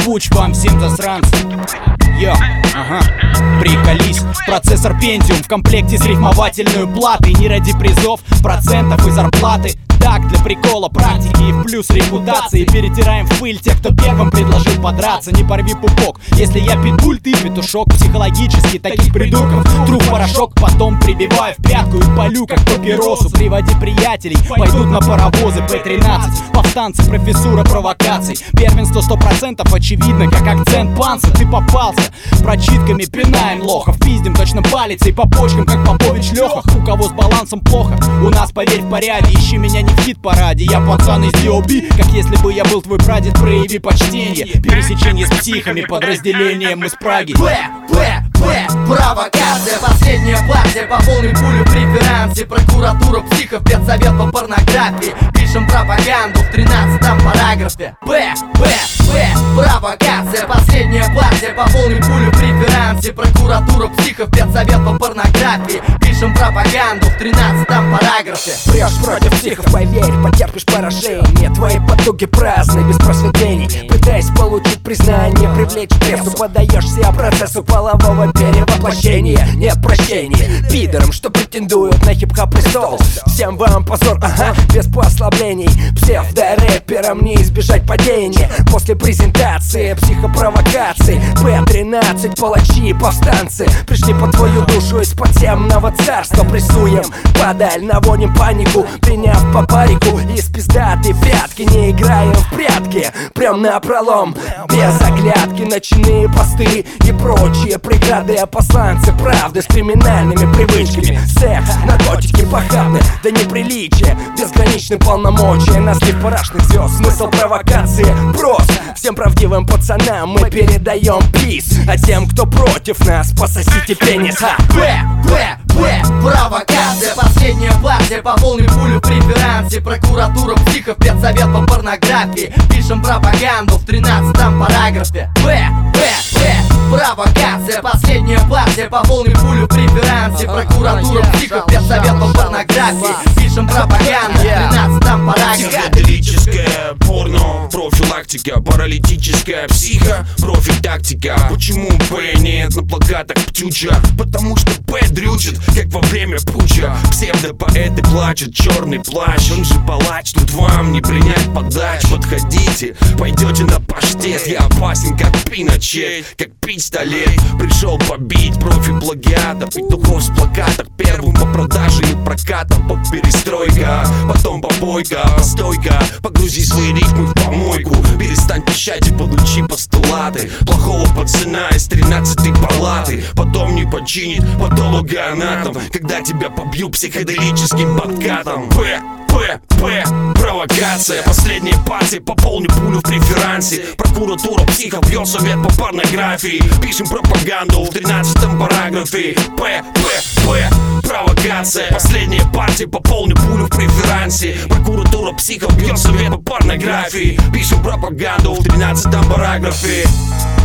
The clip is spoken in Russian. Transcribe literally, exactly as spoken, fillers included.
Озвучь вам всем засранцам. Йо, ага, приколись. Процессор Pentium в комплекте с рифмовательной платой. Не ради призов, процентов и зарплаты. Так, для прикола, практики и в плюс репутации. Перетираем в пыль тех, кто первым предложил подраться. Не порви пупок, если я питбуль, ты петушок. Психологически таких придурков труп порошок. Потом прибиваю в пятку и палю, как папиросу. Приводи приятелей, пойдут на паровозы Пэ тринадцать, повстанцы, профессура провокаций. Первенство сто процентов очевидно, как акцент панца. Ты попался, прочитками пинаем лохов. Пиздим точно палицей по почкам, как Попович Леха. У кого с балансом плохо, у нас, поверь, в порядке. Ищи меня не в хит-параде, я пацан из ди о би. Как если бы я был твой прадед, прояви почтение. Пересечение с психами, подразделением из Праги. П, П, П, провокация. Последняя партия, пополним пулю в преферансе. Прокуратура психов, педсовет по порнографии. Пишем пропаганду в тринадцатом параграфе. П, П, П, провокация. Последняя партия, пополним пулю в преферансе. Прокуратура психов, педсовет по порнографии. Пишем пропаганду в тринадцатом параграфе. Прешь против психов, поверь, потерпишь поражение. Твои потуги праздны, без просветлений. Пытаясь получить признание, привлечь прессу, подаешься процессу полового перевоплощения. Нет прощения пидорам, что претендуют на хип-хоп престол. Всем вам позор, ага, без послаблений. Псевдо-рэперам не избежать падения. После презентации психопровокаций Пэ тринадцать, палачи и повстанцы пришли по твою душу из подземного царства. Прессуем подаль, наводим панику, приняв по парику из пиздатой пятки. Не играем в прятки, прям напролом, без оглядки. Ночные посты и прочие преграды, а посланцы правды с криминальными привычками. Секс, наркотики похабны до неприличия, безграничны полномочия. На слив парашных звезд, смысл провокации прост. Всем правдивым пацанам мы передаем пис, а тем, кто против нас, пососите пенис. Ха! П, П, П, провокация. Последняя партия, пополним пулю в преферансе. Прокуратура психов, педсовет по порнографии. Пишем пропаганду в тринадцатом параграфе. П, П, П, провокация. Последняя партия, пополним пулю в преферансе. Прокуратура психов, педсовет по порнографии. Пишем пропаганду в тринадцатом параграфе. Психоделическое порно, профилактика, паралитическая психо, профиль тактика. Почему П нет на плакатах птюча? Потому что П дрючит, как во время путча. Псевдопоэты плачут, черный плащ. Он же палач, тут вам не принять подач. Подходите, пойдете на паштет. Я опасен, как Пиночет, как пистолет. Пришел побить профи плагиатов, петухов с плакатов. Первым по продаже и прокатам, по перестройка, потом побойка, постойка. Погрузи свои рифмы в помойку. Перестань пищать и получи постулаты плохого пацана из тринадцатой палаты. Потом не починит патологоанатом, когда тебя побью психоделическим подкатом. П, П, П, провокация. Последняя партия, пополню пулю в преферансе. Прокуратура психов бьет совет по порнографии. Пишем пропаганду в тринадцатом параграфе. П, П, П, провокация. Последняя партия, пополню пулю в преферансе. Прокуратура психов бьет совет по порнографии. Пишем пропаганду в тринадцатом параграфе.